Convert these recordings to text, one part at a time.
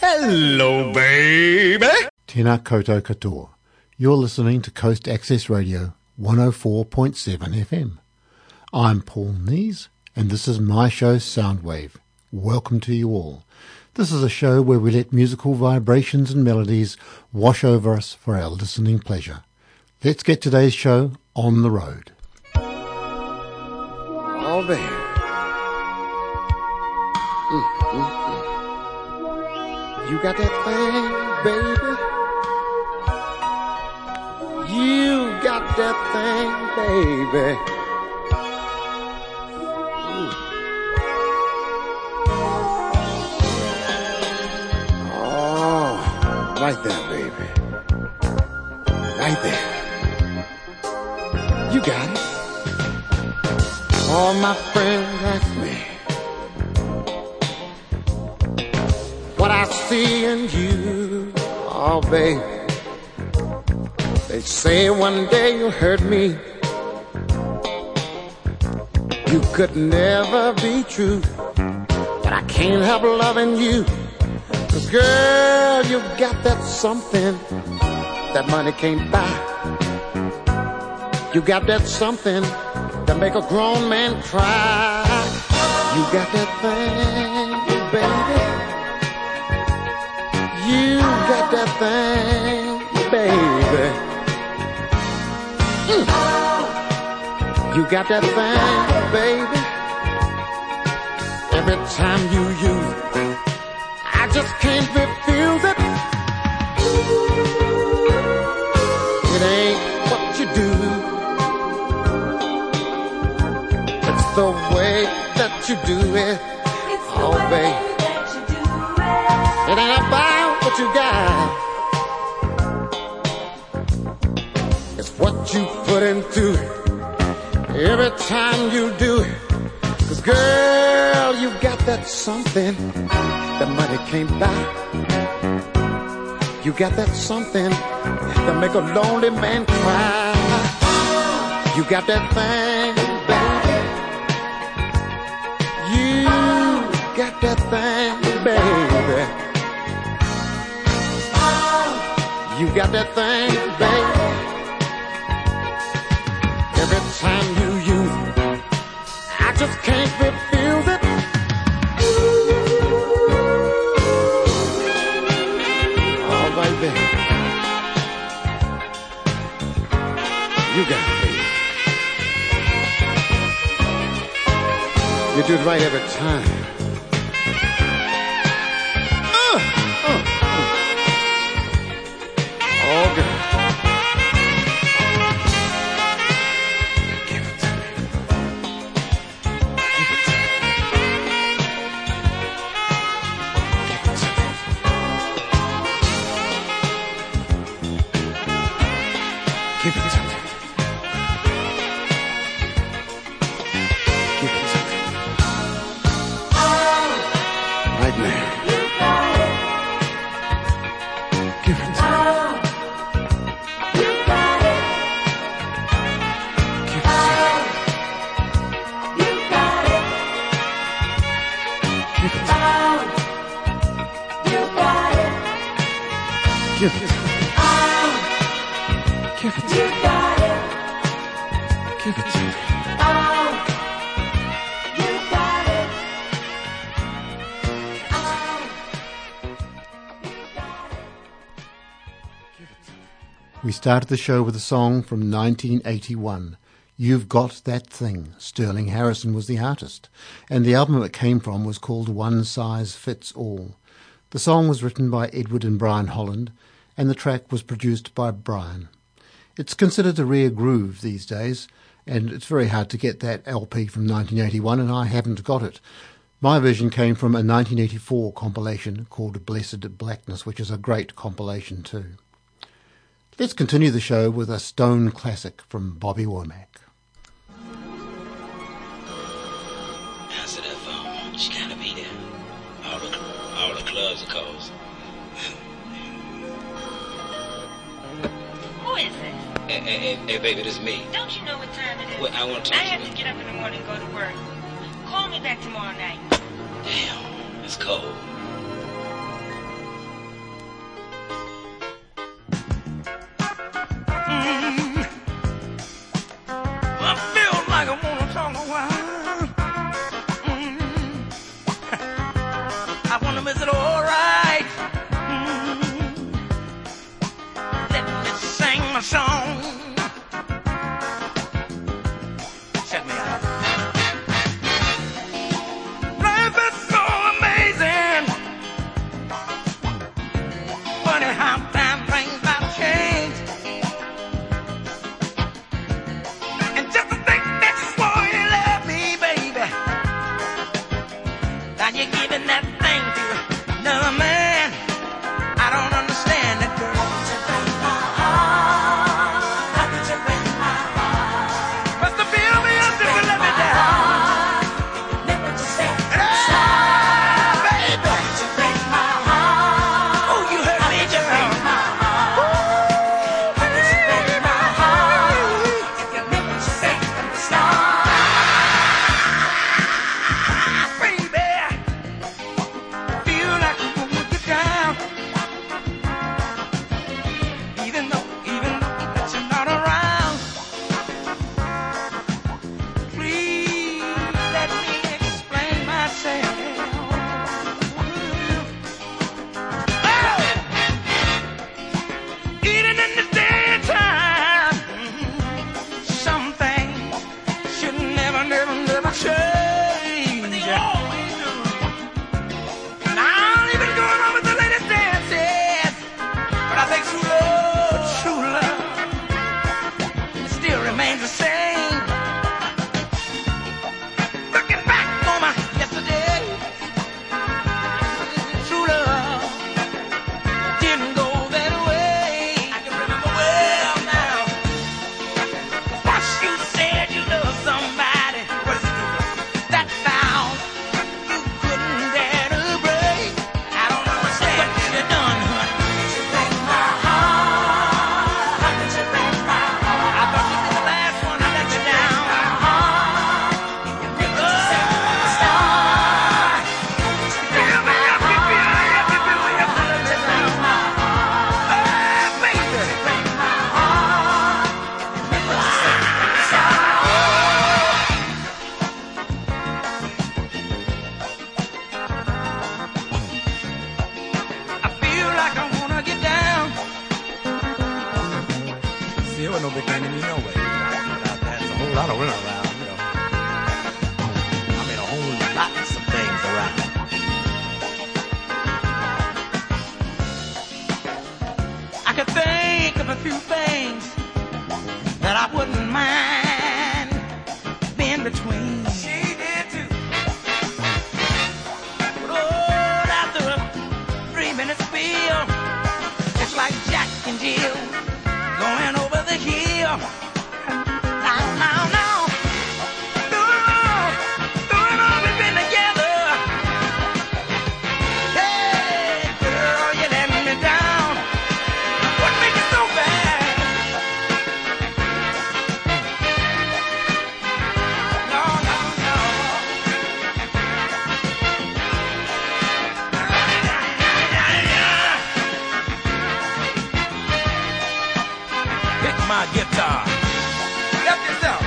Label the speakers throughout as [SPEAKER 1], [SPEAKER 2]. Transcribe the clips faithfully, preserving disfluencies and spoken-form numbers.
[SPEAKER 1] Hello, baby.
[SPEAKER 2] Tēnā koutou katoa. You're listening to Coast Access Radio one oh four point seven F M. I'm Paul Nees, and this is my show Soundwave. Welcome to you all. This is a show where we let musical vibrations and melodies wash over us for our listening pleasure. Let's get today's show on the road.
[SPEAKER 3] Oh, baby. Mm, mm, mm. You got that thing, baby. You got that thing, baby. Mm. Oh, right there, baby. Right there. You got it. All my friends ask me what I see in you, oh baby. They say one day you'll hurt me. You could never be true, but I can't help loving you. 'Cause girl, you got that something that money can't buy. You got that something that make a grown man cry. You got that thing, baby. You got that thing, baby. Mm. You got that thing, baby. Every time you use it, I just can't refuse it. It ain't what you do, it's the way that you do it. Oh, baby. It ain't about what you got, it's what you put into it every time you do it. 'Cause girl, you got that something that money can't buy. You got that something that make a lonely man cry. You got that thing, baby. You got that thing, baby. You got that thing, baby. Every time you use it, I just can't refuse it. All right, baby. You got it, baby. You do it right every time. Uh, uh, uh. Oh, girl. Give it to me. Give it to me. Give it to me. Give it to me. Give it to me. Right now. Give it to me. Give it to me. Oh, give it to me. You got it. Give it to me. Oh, you got it. Oh, you got it.
[SPEAKER 2] Give it to me. We started the show with a song from nineteen eighty-one. You've Got That Thing. Sterling Harrison was the artist, and the album it came from was called One Size Fits All. The song was written by Edward and Brian Holland, and the track was produced by Brian. It's considered a rare groove these days, and it's very hard to get that L P from nineteen eighty-one, and I haven't got it. My version came from a nineteen eighty-four compilation called Blessed Blackness, which is a great compilation too. Let's continue the show with a Stone classic from Bobby Womack.
[SPEAKER 4] Answer that phone. She gotta be there. All the, all the clubs are closed.
[SPEAKER 5] Who is this?
[SPEAKER 4] Hey, hey, hey, hey, baby, this is me.
[SPEAKER 5] Don't you know what time it is?
[SPEAKER 4] Well, I want to talk
[SPEAKER 5] I
[SPEAKER 4] to
[SPEAKER 5] have
[SPEAKER 4] you.
[SPEAKER 5] to get up in the morning and go to work. Call me back tomorrow night.
[SPEAKER 4] Damn, it's cold.
[SPEAKER 6] I wonder if it's all right. Mm. Let me sing my song. Check me out. Life is so amazing. Funny how time brings about change. And just to think that you swore you love me, baby. Now you're giving that thing to another man. I don't understand it, girl. How could you break my heart? How could you break my heart? Must have feel me up if you let me down. Never to say sorry, baby. How could you break my heart? Oh, you hurt me, girl. How could you break my heart? If you never to say sorry, baby. Feel like I'm gonna get down. Even though, even though that you're not around. Please let me explain myself. Oh! Even in the daytime, some things should never, never, never change. But they always do. And I don't even go along with the latest dances. But I think true love, true love, it still remains the same. Looking back on my yesterday, true love didn't go that way. I can remember well now. Once you said you loved somebody, what is it? That vow you couldn't dare to break. I don't understand what you done, honey. How could you break my heart? How could you break my heart? I thought you were the last one I let you down. You never to say sorry. Feel me up, you feel me up, you feel me up, I let you down. Ah, baby. Break my heart. Never to say sorry. I feel like I wanna get down.
[SPEAKER 7] See, it wasn't no big thing to me no way. Without that, there's a whole lot of women around, you know. I mean, a whole lot of some things around.
[SPEAKER 6] I could think of a few things that I wouldn't mind being between. She did too. But oh, after a three-minute spiel, it's like Jack and Jill going over the hill. Now, now, now, doing all, doing all we've been together. Hey, girl, you let me down. What make it so bad? No, no, no. Pick my guitar. Help yourself.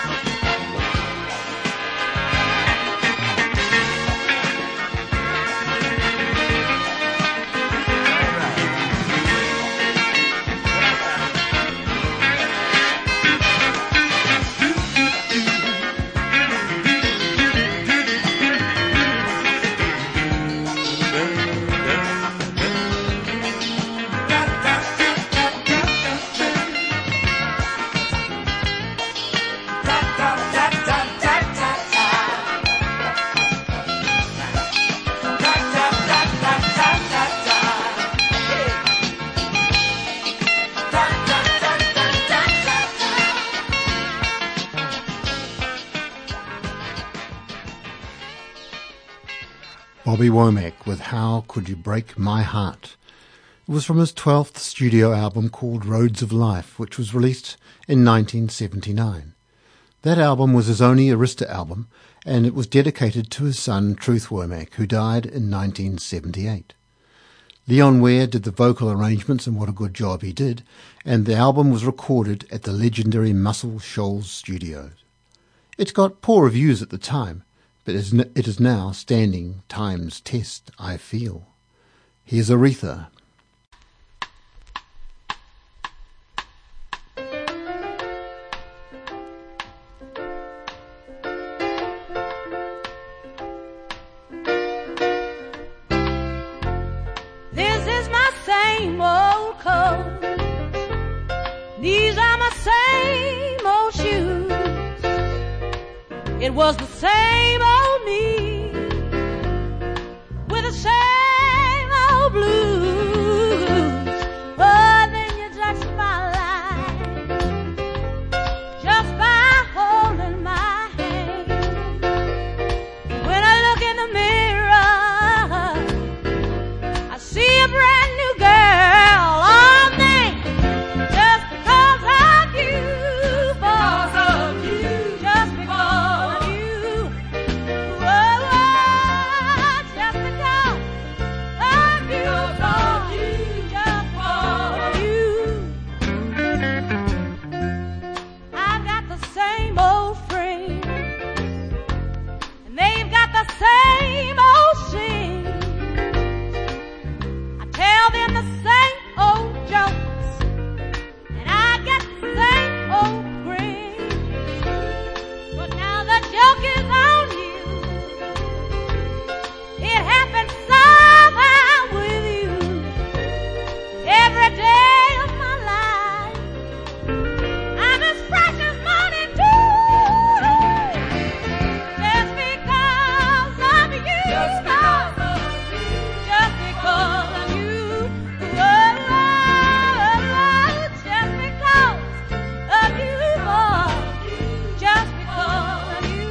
[SPEAKER 2] Bobby Womack with How Could You Break My Heart. It was from his twelfth studio album called Roads of Life, which was released in nineteen seventy-nine. That album was his only Arista album, and it was dedicated to his son Truth Womack, who died in nineteen seventy-eight. Leon Ware did the vocal arrangements, and what a good job he did, and the album was recorded at the legendary Muscle Shoals Studios. It got poor reviews at the time, but it is now standing time's test, I feel. Here's Aretha.
[SPEAKER 8] This is my same old coat. These are my same old shoes. It was the same old me with the same old blues. Oh, then you touched my life just by holding my hand. When I look in the mirror, I see a brand new girl. Oh, man, just because of you, because of you, just because of you. Oh, oh, just because of you, of you, just because of you. I've got the same old friends, and they've got the same old sins. I tell them the same old jokes, and I get the same old grin. But now the joke is on you. It happens somehow with you. Every day of my life, I'm as fresh as morning dew. Just because of you, just because of you, just because of you. Oh, oh, oh, just because of you, boy, just because of you.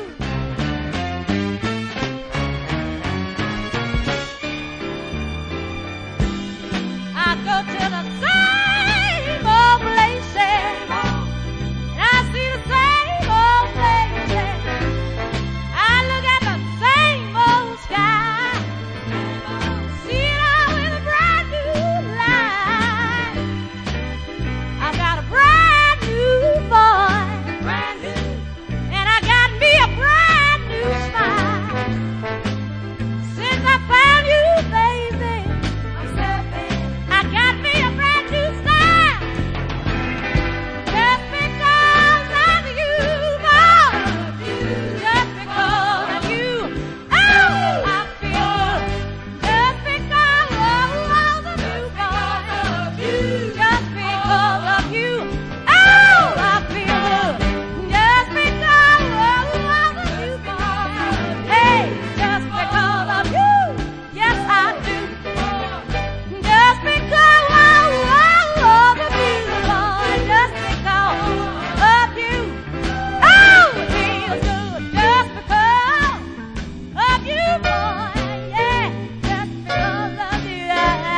[SPEAKER 8] I go to the same old places, and I see the same old faces. I look at the same old sky, see it all in a brand new light. I got a brand new boy, brand new, and I got me a brand new smile. Since I found you, baby, I got me a brand new style. Just because of you, boy, just because of you. Oh, I feel just because of you, boy, just because of you. Oh, I feel just because of you, boy. Hey, just because of you. Yes, I do. Just because of you, boy, just because of you. Oh, it feels good just because of you, boy. Yeah, just because of you.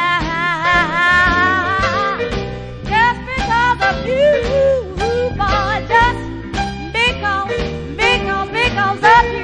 [SPEAKER 8] Just because of you, boy, just because, because, because of you.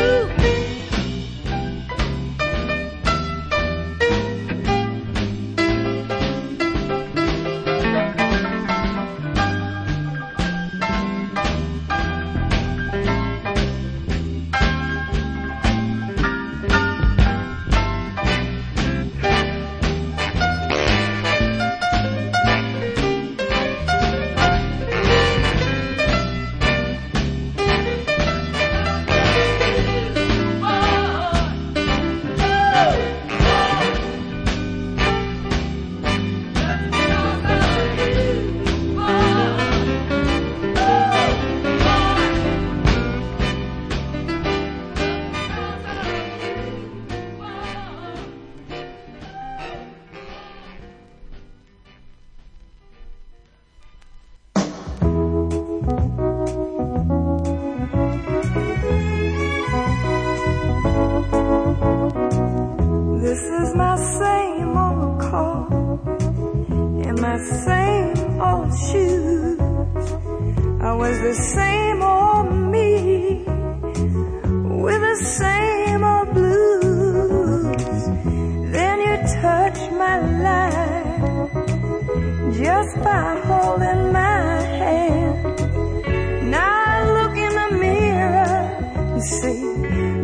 [SPEAKER 9] This is my same old car and my same old shoes. I was the same old me with the same old blues. Then you touched my life just by holding my hand. Now I look in the mirror and see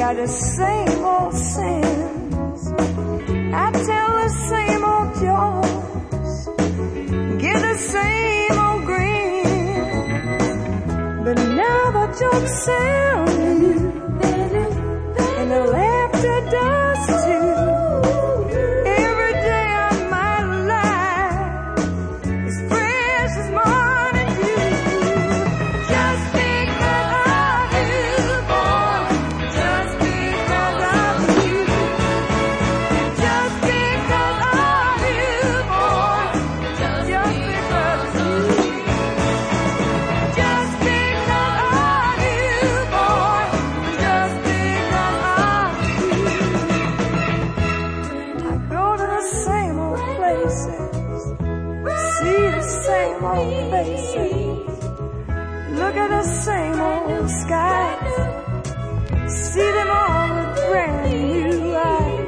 [SPEAKER 9] got the same old sins. I tell the same old jokes, give the same old grin. But now the jokes sound new, and the laughter does too. Every day of my life is fresh as morning dew. Just because of you, boy. Just because of you. Just because of you, boy. Just because of you. Just because of you, boy. Just because of you. I go to the same old places, see the same old faces, look at the same old skies, see them all with brand new eyes.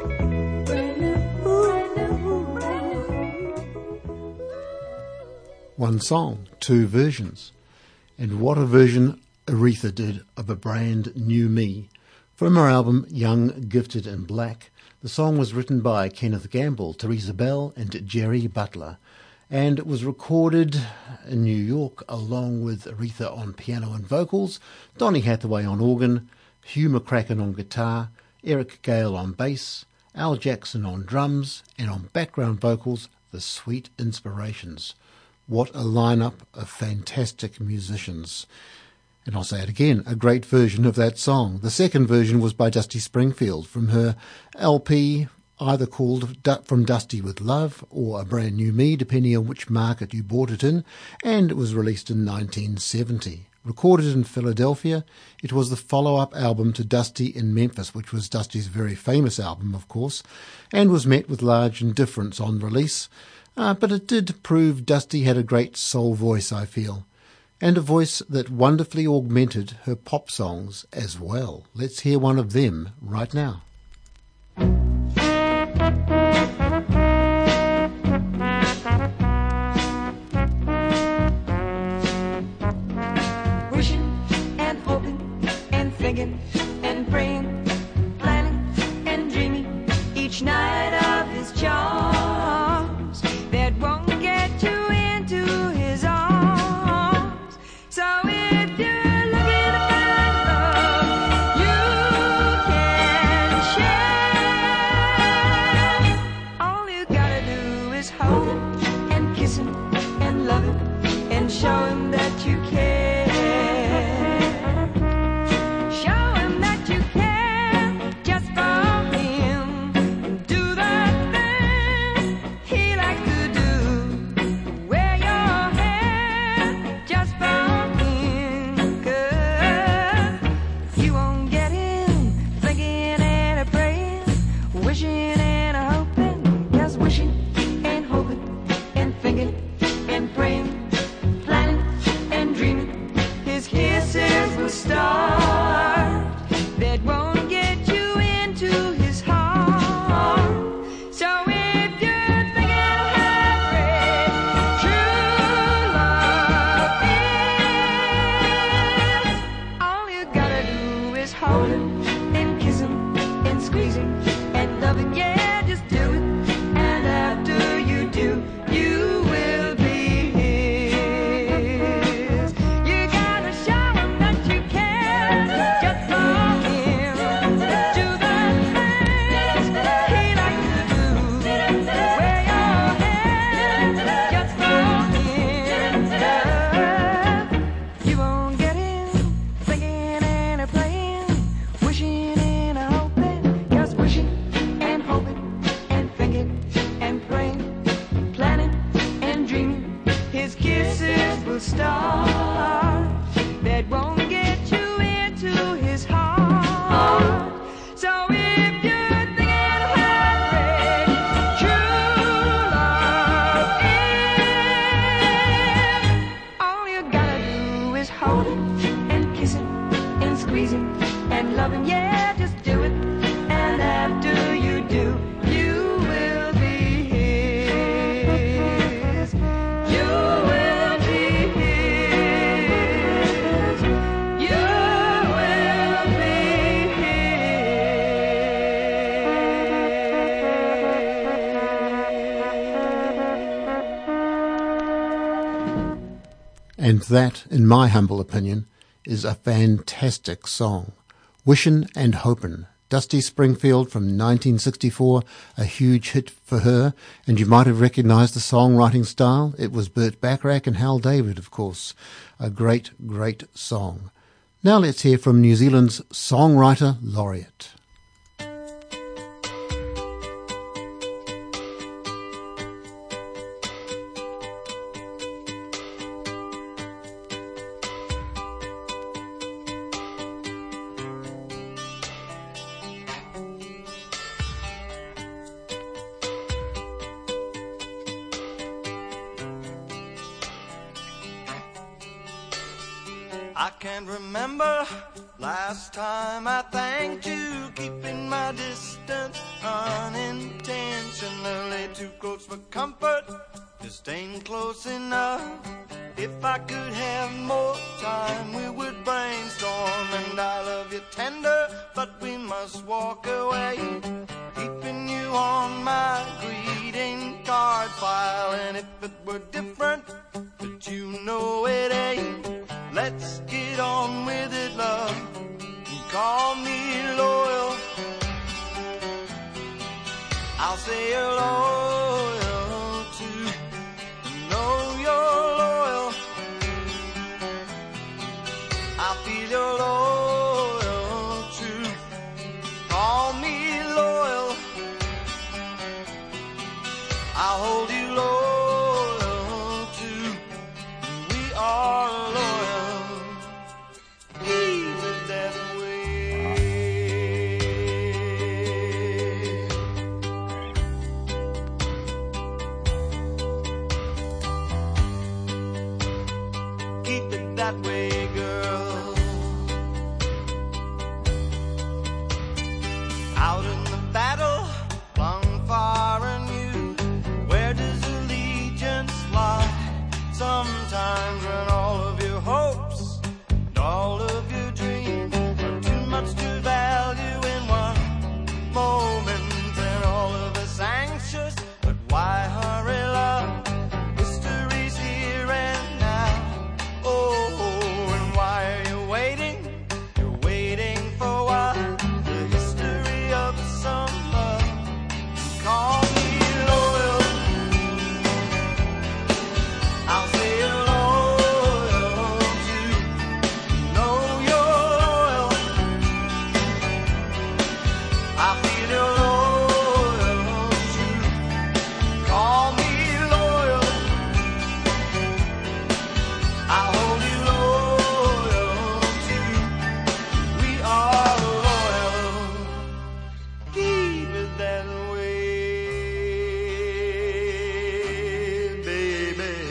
[SPEAKER 2] One song, two versions. And what a version Aretha did of A Brand New Me. From her album Young, Gifted and Black, the song was written by Kenneth Gamble, Teresa Bell and Jerry Butler, and it was recorded in New York along with Aretha on piano and vocals, Donny Hathaway on organ, Hugh McCracken on guitar, Eric Gale on bass, Al Jackson on drums, and on background vocals, the Sweet Inspirations. What a lineup of fantastic musicians. And I'll say it again, a great version of that song. The second version was by Dusty Springfield from her L P, either called Du- From Dusty with Love or A Brand New Me, depending on which market you bought it in, and it was released in nineteen seventy. Recorded in Philadelphia, it was the follow-up album to Dusty in Memphis, which was Dusty's very famous album, of course, and was met with large indifference on release. Uh, but it did prove Dusty had a great soul voice, I feel, and a voice that wonderfully augmented her pop songs as well. Let's hear one of them right now.
[SPEAKER 6] Wishing and hoping and thinking and praying, planning and dreaming each night of his charms that won't get you into his arms. So if you're looking to find love you can share, all you gotta do is hold him and kiss him and love him and show him that you care. Show him that you care just for him. Do the things he likes to do. Wear your hair just for him. 'Cause you won't get him thinking and a praying, wishing and a hoping. Just wishing and hoping and thinking and praying, planning and dreaming. His kisses will start that won't get you into his heart. So if you're thinking of how great true love is, all you gotta do is hold him and kiss him and squeeze him and love him. Yeah, just do it. And after you do, you will be his. You gotta show him that you care just for him. Do the things he likes to do. Wear your hair just for him. You won't get him thinking and a praying, wishing and a hoping. Just wishing and hoping and thinking and praying, planning and dreaming. His kisses will start that won't get you into his heart. So if you're thinking of how great true love is, all you gotta do is hold him and kiss him and squeeze him and love him. Yeah, just do it. And after you do, you will be his. You will be his. You will be his.
[SPEAKER 2] And that, in my humble opinion, is a fantastic song. Wishin' and Hopin', Dusty Springfield from nineteen sixty-four, a huge hit for her, and you might have recognised the songwriting style. It was Burt Bacharach and Hal David, of course. A great, great song. Now let's hear from New Zealand's Songwriter Laureate.
[SPEAKER 10] I can't remember last time I thanked you, keeping my distance unintentionally, too close for comfort, just staying close enough. If I could have more time, we would brainstorm, and I love you tender, but we must walk away, keeping you on my greeting card file. And if it were different, but you know it ain't, let's get on with it, love. Call me loyal. I'll say you're loyal too. Know you're loyal. I feel you're loyal too. Call me loyal. I'll hold you loyal too. We are loyal. Keep it that way. Keep it that way, girl. Out in the battle, flung far and new, where does allegiance lie? Sometimes when all of your hopes and all of your dreams are too much to value in one moment, and all of us anxious, but why hurry, love? History's here and now. Oh, and why are you waiting? You're waiting for what? The history of some love. Call me loyal. I'll say you're loyal too. Know you're loyal. I feel you're loyal too. Call me loyal. I'll hold you loyal too. We are loyal. Keep it that way, baby.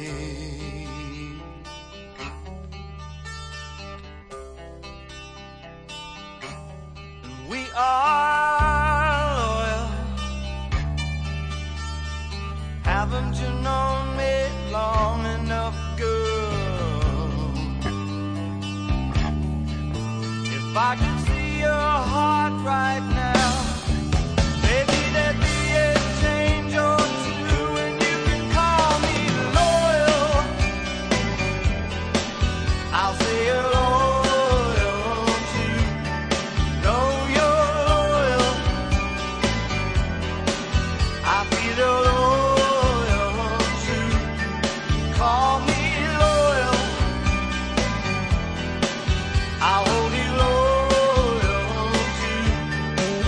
[SPEAKER 10] We are loyal. Haven't you known me long enough, girl? If I could see your heart right now, maybe there'd be a change or two, and you can call me loyal. I'll say you're loyal too. Know you're loyal. I feel you're loyal too. Call me loyal. I'll hold you loyal too.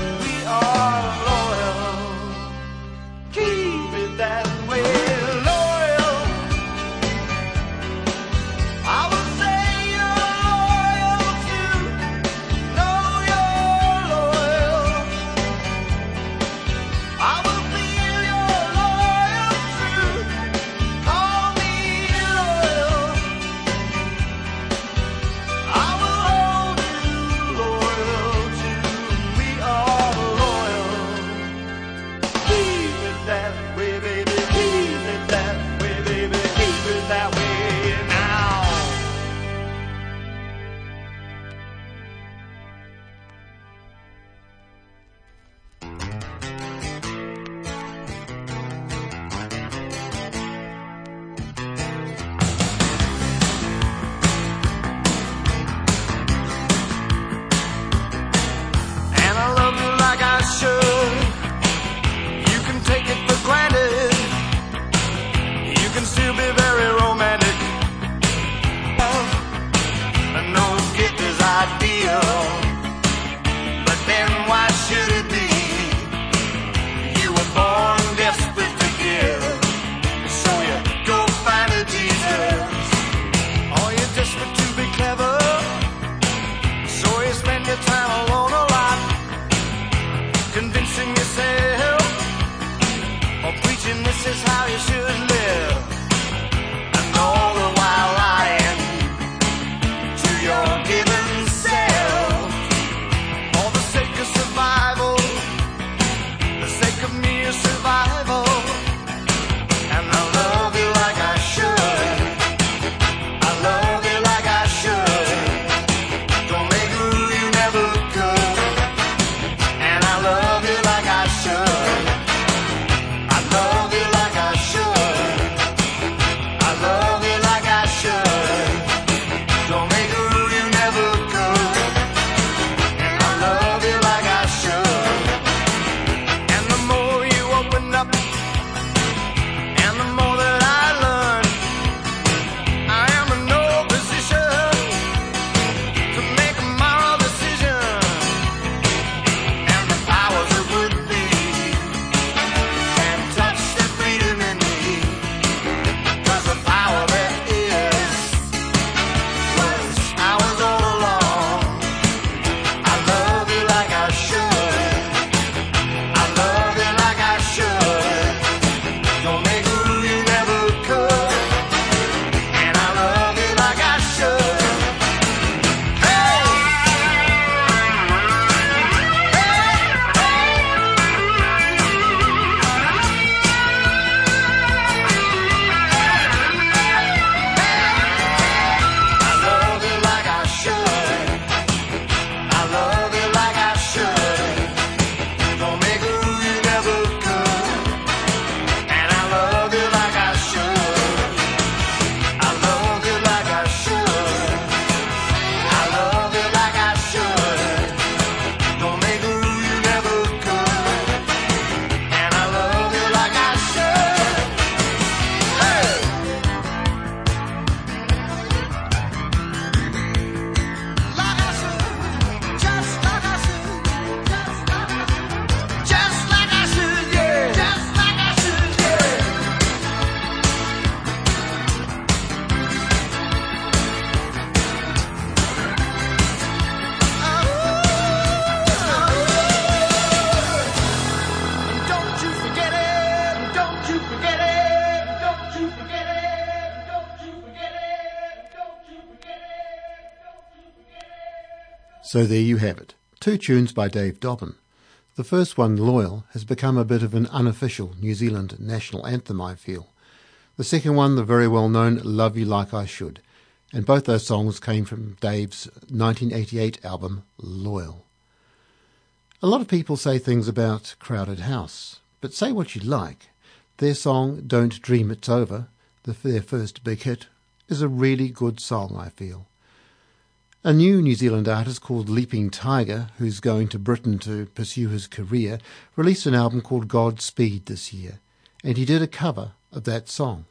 [SPEAKER 2] So there you have it, two tunes by Dave Dobbin. The first one, Loyal, has become a bit of an unofficial New Zealand national anthem, I feel. The second one, the very well-known Love You Like I Should. And both those songs came from Dave's nineteen eighty-eight album, Loyal. A lot of people say things about Crowded House, but say what you like. Their song, Don't Dream It's Over, the, their first big hit, is a really good song, I feel. A new New Zealand artist called Leaping Tiger, who's going to Britain to pursue his career, released an album called Godspeed this year, and he did a cover of that song.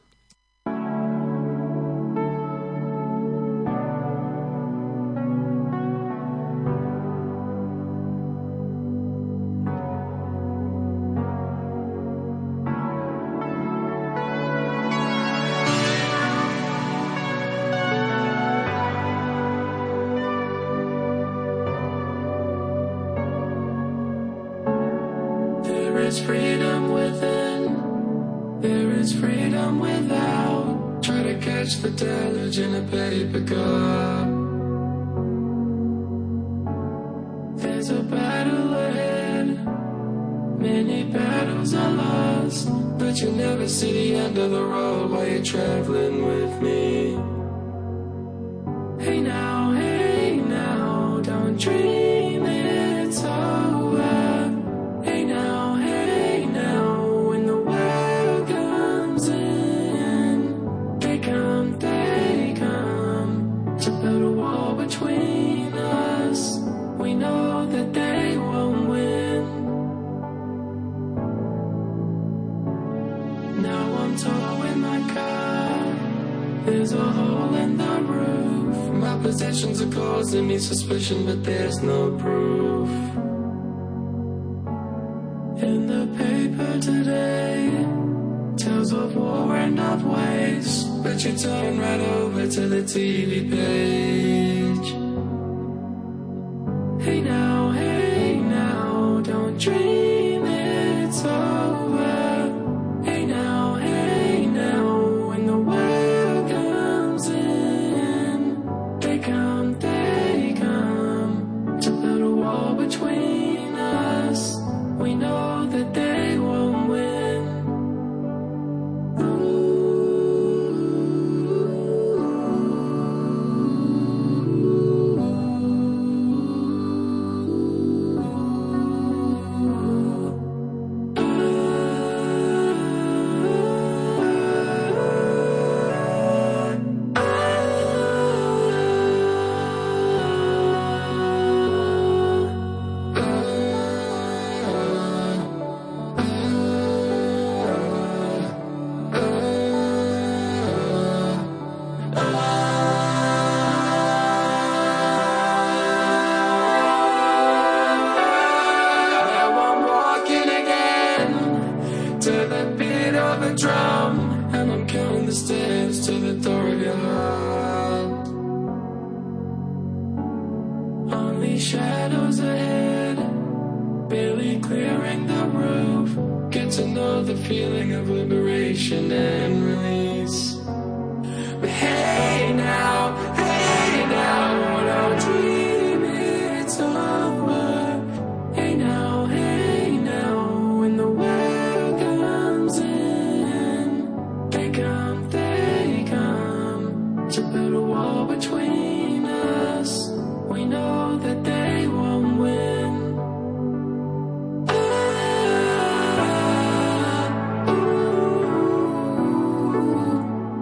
[SPEAKER 11] There is freedom within, there is freedom without. Try to catch the deluge in a paper cup. There's a battle ahead, many battles are lost, but you never see the end of the road while you're traveling with me. Hey now, hey now, don't dream it's over. Hey now, hey now, when the world comes in, they come, they come to build a wall between us. We know that they won't win. Now I'm towing my car, there's a hole in the roof. My possessions are causing me suspicion, but there's no proof. In the paper today, tales of war and of waste, but you turn right over to the T V page. Hey now, hey now, don't dream it's over. Hey now, hey now, when the world comes in, they come, they come to build a wall between us. We know that they won't win. Shadows ahead, barely clearing the roof. Get to know the feeling of liberation and release. But hey now, hey now, don't dream it's over. Hey now, hey now, when the world comes in, they come, they come to build a wall between us. We know that they won't win. Ah, ooh,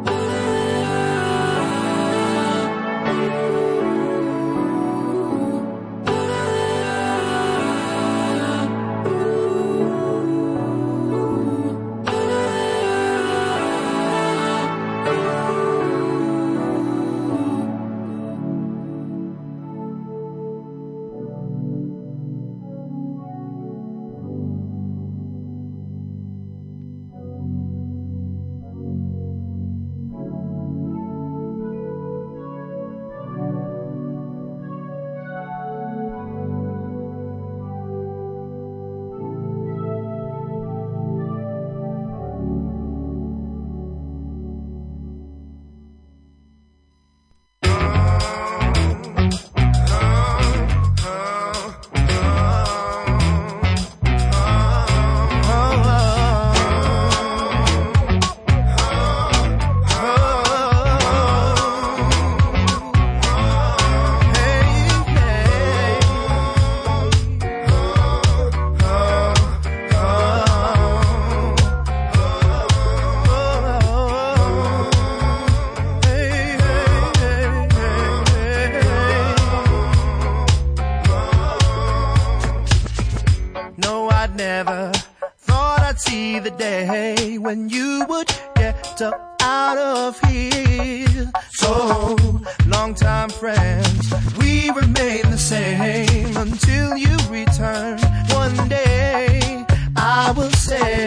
[SPEAKER 10] up out of here. So, longtime friends, we remain the same until you return. One day, I will say,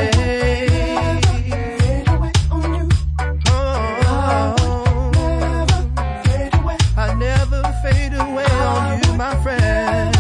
[SPEAKER 10] I never fade away on you, my friend.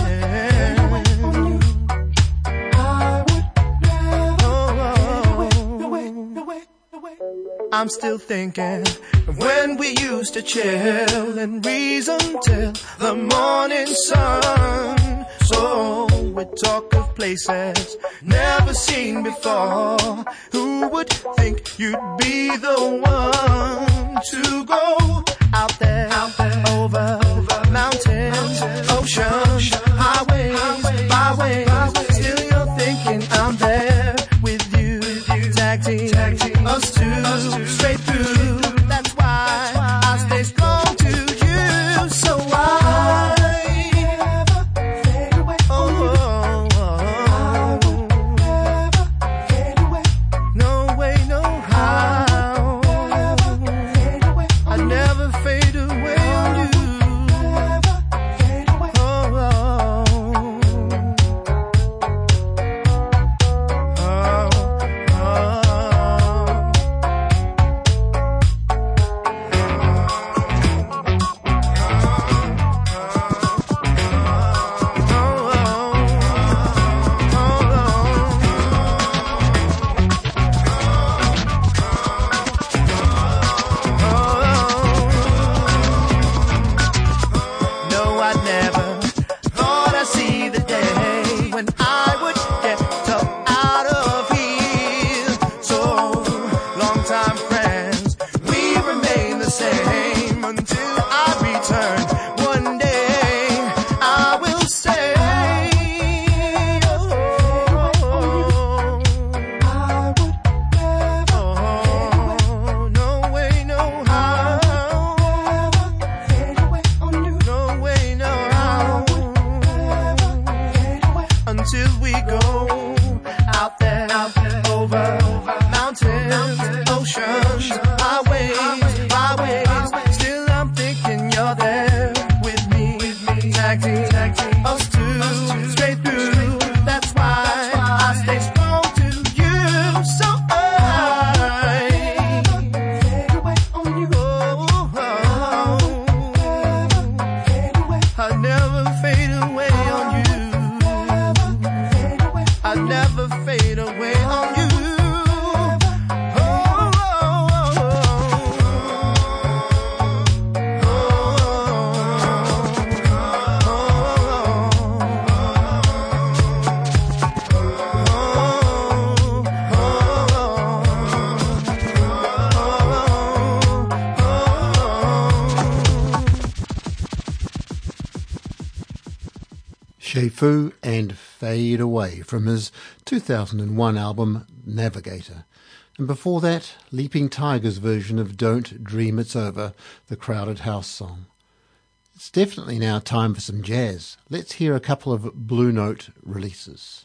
[SPEAKER 10] I'm still thinking of when we used to chill and reason till the morning sun. So we talk of places never seen before. Who would think you'd be the one to go out there, out there over, over mountains, oceans, highways, byways. Still you're thinking I'm there with you, tag team, us two, straight through. That's why I stay strong to you. So why? Oh, oh, oh. No way, no how. I never fade away on you. Oh, oh.
[SPEAKER 2] Foo and Fade Away from his two thousand one album Navigator. And before that, Leaping Tigers' version of Don't Dream It's Over, the Crowded House song. It's definitely now time for some jazz. Let's hear a couple of Blue Note releases.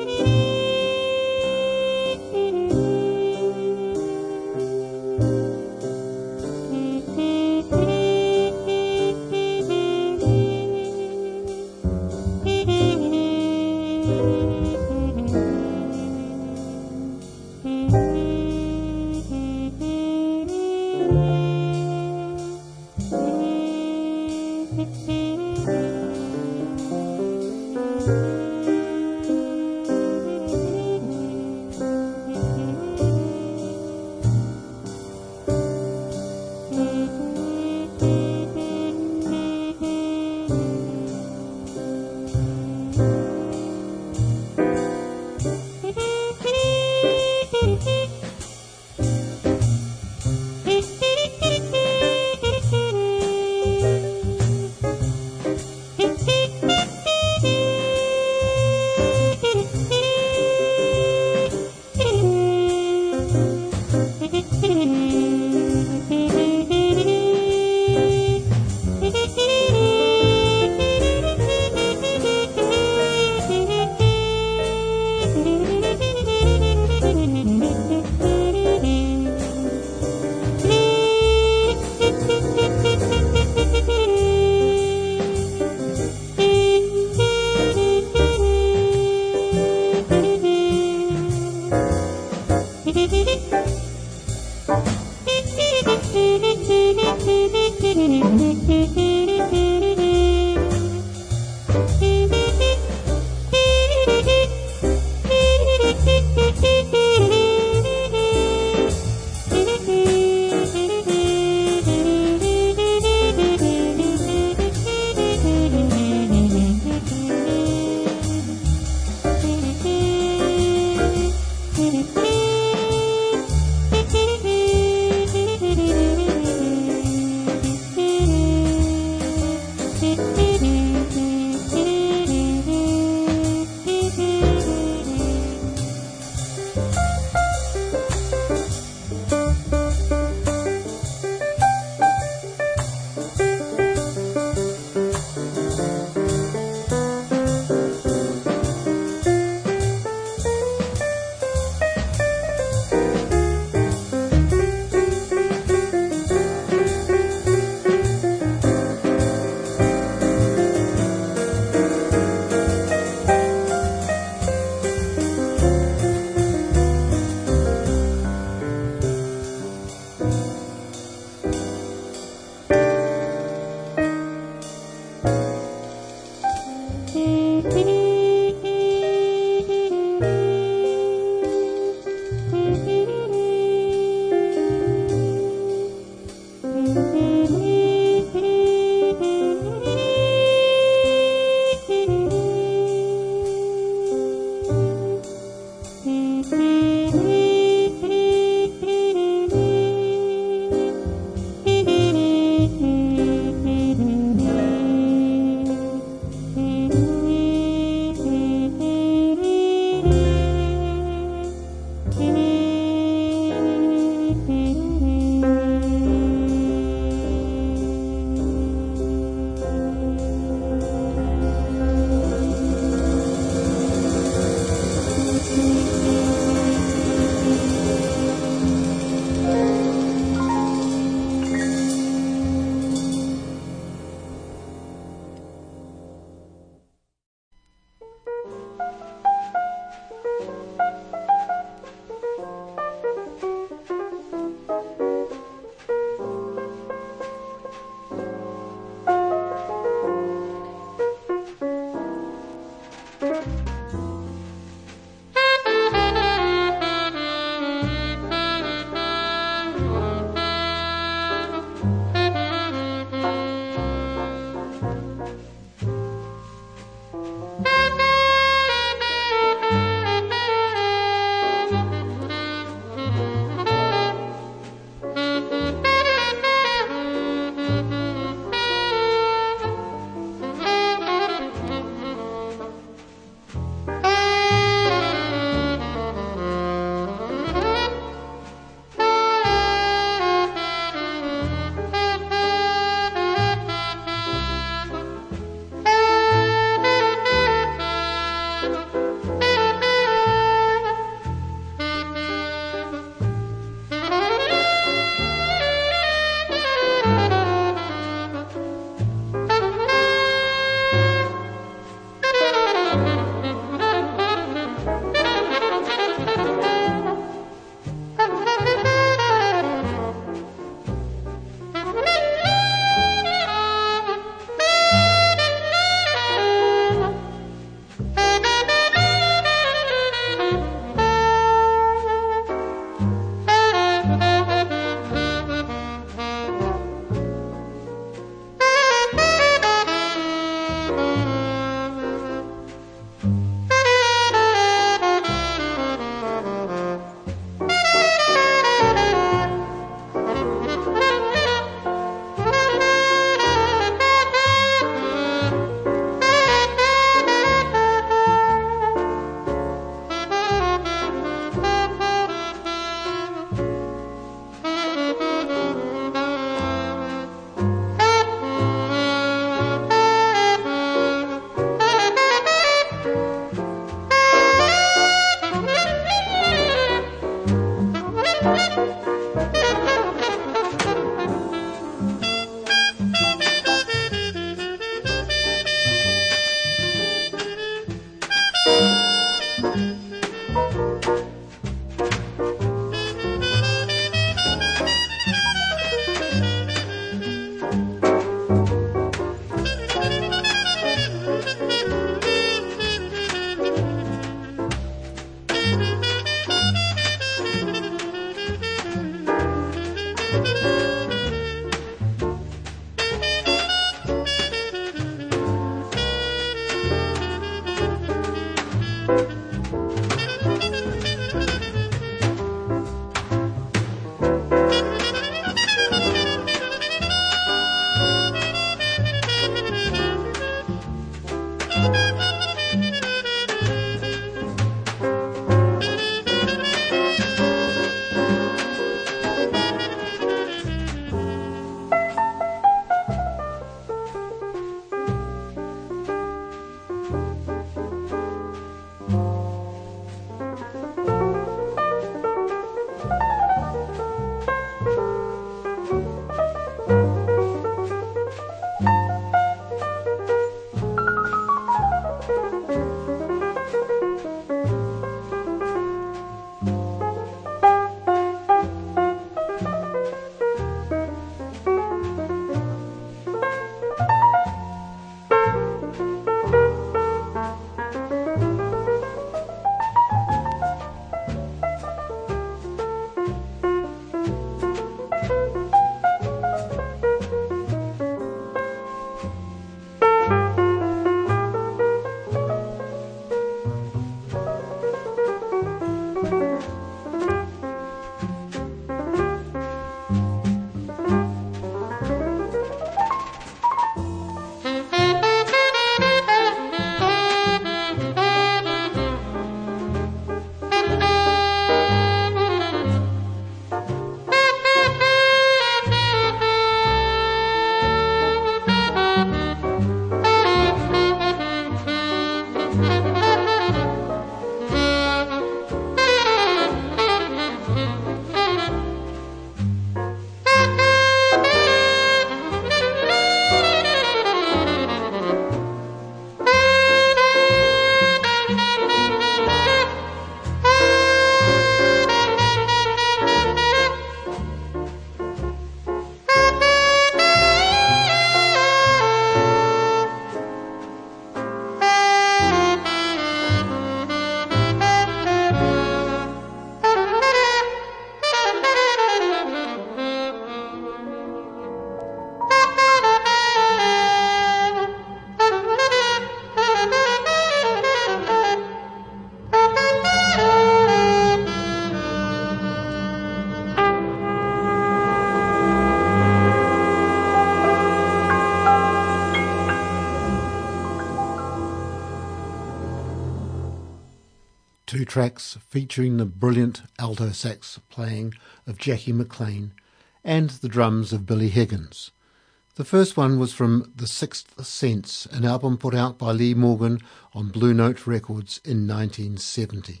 [SPEAKER 2] two tracks featuring the brilliant alto sax playing of Jackie McLean and the drums of Billy Higgins. The first one was from The Sixth Sense, an album put out by Lee Morgan on Blue Note Records in nineteen seventy.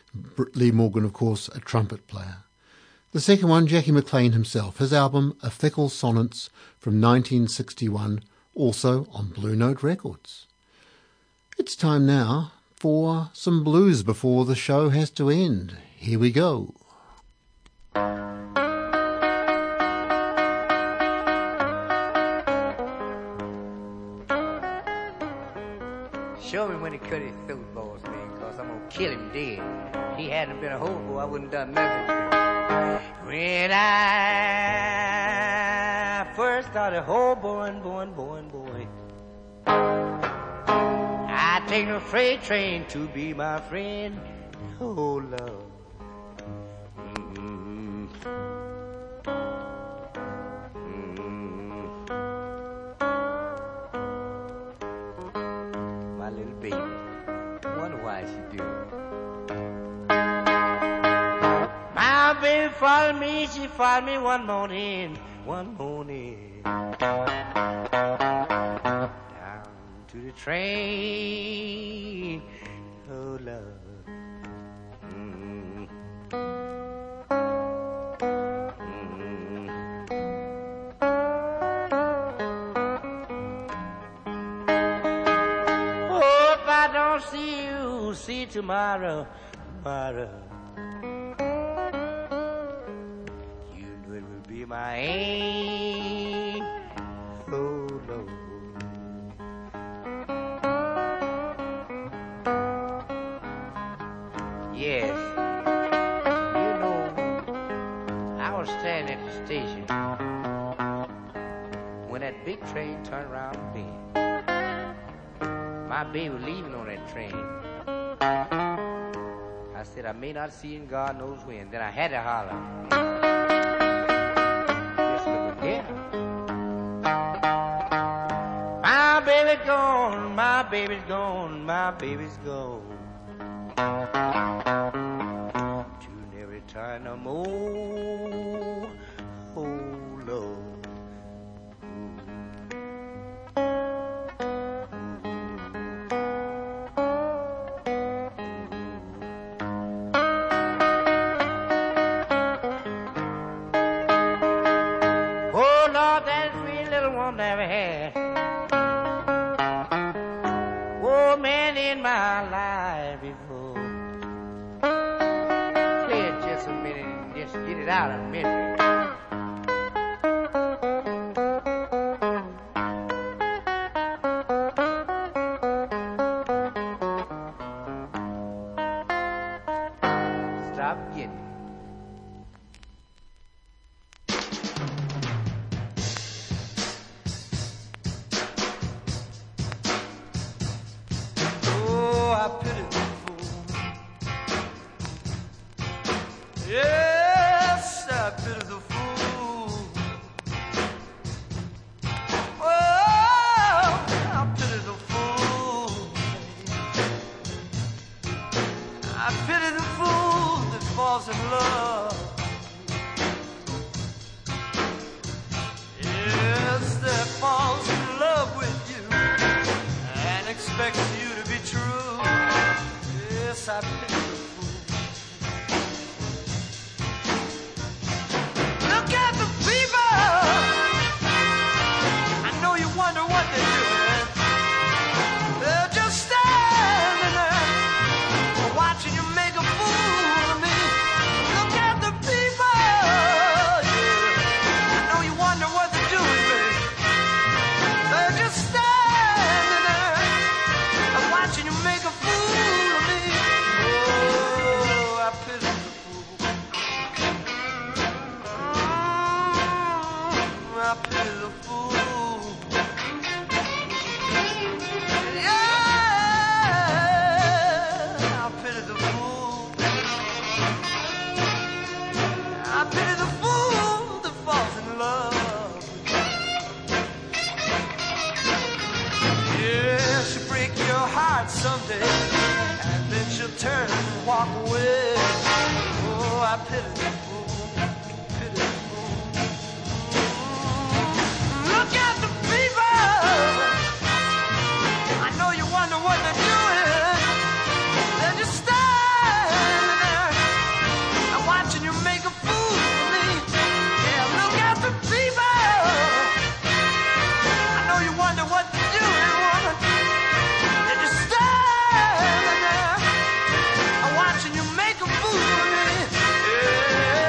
[SPEAKER 2] Lee Morgan, of course, a trumpet player. The second one, Jackie McLean himself, his album A Fickle Sonnets from nineteen sixty-one, also on Blue Note Records. It's time now for some blues before the show has to end. Here we go.
[SPEAKER 12] Show me when he cut his throat balls, man, because I'm going to kill him dead. If he hadn't been a hobo, I wouldn't have done nothing. When I first started hoboing, boing, boing, boing, I take no freight train to be my friend. Oh, love. Mm-hmm. Mm-hmm. My little baby. Wonder why she do it. My baby followed me, she followed me one morning, one morning. Down to the train, oh love. Mm-hmm. Mm-hmm. Oh, if I don't see you, see tomorrow, tomorrow. You know it will be my aim, oh Lord. Yeah. Yes. You know, I was standing at the station when that big train turned around the bend. My baby was leaving on that train. I said, I may not see you in God knows when. Then I had to holler. Just look again. My baby's gone, my baby's gone, my baby's gone. To never return no more. Oh, Lord. Oh, Lord, that sweet little one never had. Oh, man, in my life before. Play it just a minute and just get it out of misery. Stop getting it. Oh, I pity the fool. Yes, I pity the fool. Oh, I pity the fool. I pity the fool that falls in love. Yes, that falls in love with you and expects you to be true. Yes, I pity the fool. Look at the people. I know you wonder what they're doing. They're just standing there watching you make a fool of me. Look at the people. Yeah. I know you wonder what they're doing, baby. They're just standing there watching you make a fool of me. Oh, I pity the fool. Mm, I pity the fool. Yeah, I pity the fool. I pity the fool that falls in love. Yeah, she'll break your heart someday, and then she'll turn and walk away. Oh, I pity the fool, pity the fool. Mm, look at the people. I know you wonder what they're doing. They're just standing there and watching you make a fool of me. Yeah, look at the people. I know you wonder what they're doing, woman. They're just standing there and watching you make a fool of me. Yeah.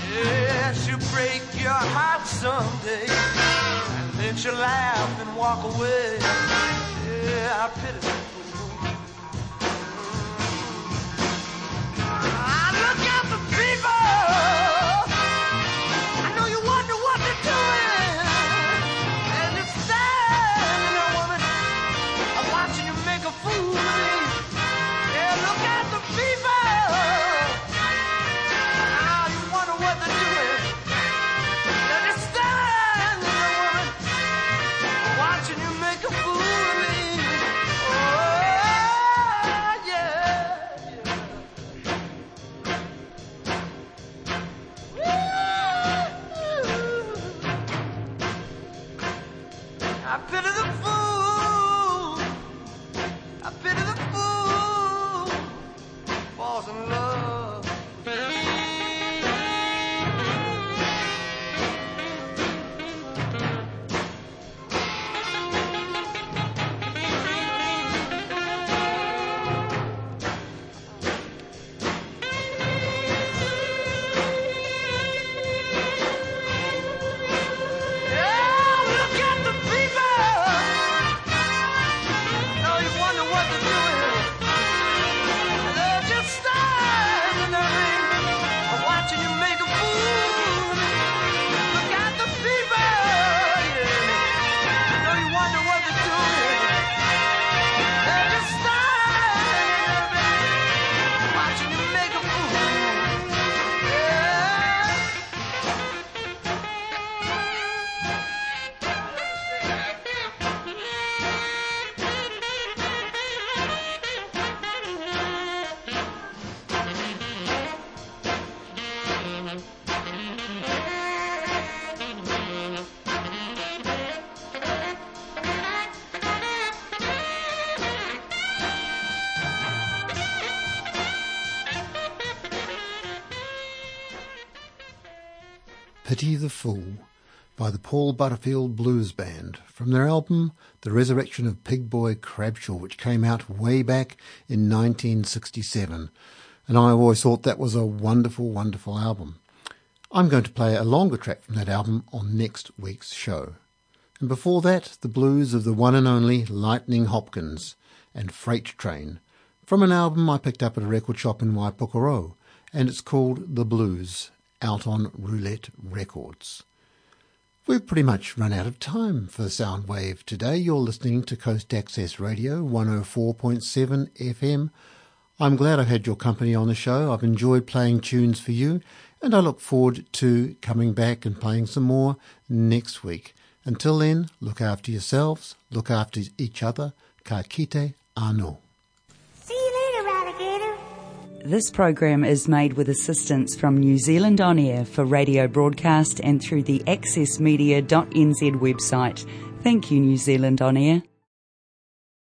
[SPEAKER 12] Yeah, she'll break your heart someday, and then she'll laugh and walk away. Yeah, I pity that pretty woman. I look at the people. I know you wonder what they're doing, and it's standing there, woman. I'm watching you make a fool of me. Yeah, look at the people. Now you wonder what they're doing. They're just standing there, woman, watching you make a fool of me. Oh, yeah. I pity the fool. I pity the fool who falls in love. Yeah, look at the people. Now you wonder what they're doing. They're just standing there, watching you make a fool. Look at the people. Yeah. Now you wonder what they're doing. They're just standing there, watching you make a fool. Yeah.
[SPEAKER 2] Pity the Fool by the Paul Butterfield Blues Band from their album The Resurrection of Pig Boy Crabshaw, which came out way back in nineteen sixty-seven. And I always thought that was a wonderful, wonderful album. I'm going to play a longer track from that album on next week's show. And before that, the blues of the one and only Lightning Hopkins and Freight Train from an album I picked up at a record shop in Waipokoro, and it's called The Blues, out on Roulette Records. We've pretty much run out of time for Soundwave today. You're listening to Coast Access Radio, one oh four point seven F M. I'm glad I've had your company on the show. I've enjoyed playing tunes for you, and I look forward to coming back and playing some more next week. Until then, look after yourselves, look after each other. Ka kite anō.
[SPEAKER 8] See you later, alligator.
[SPEAKER 13] This program is made with assistance from New Zealand On Air for radio broadcast and through the access media dot n z website. Thank you, New Zealand On Air.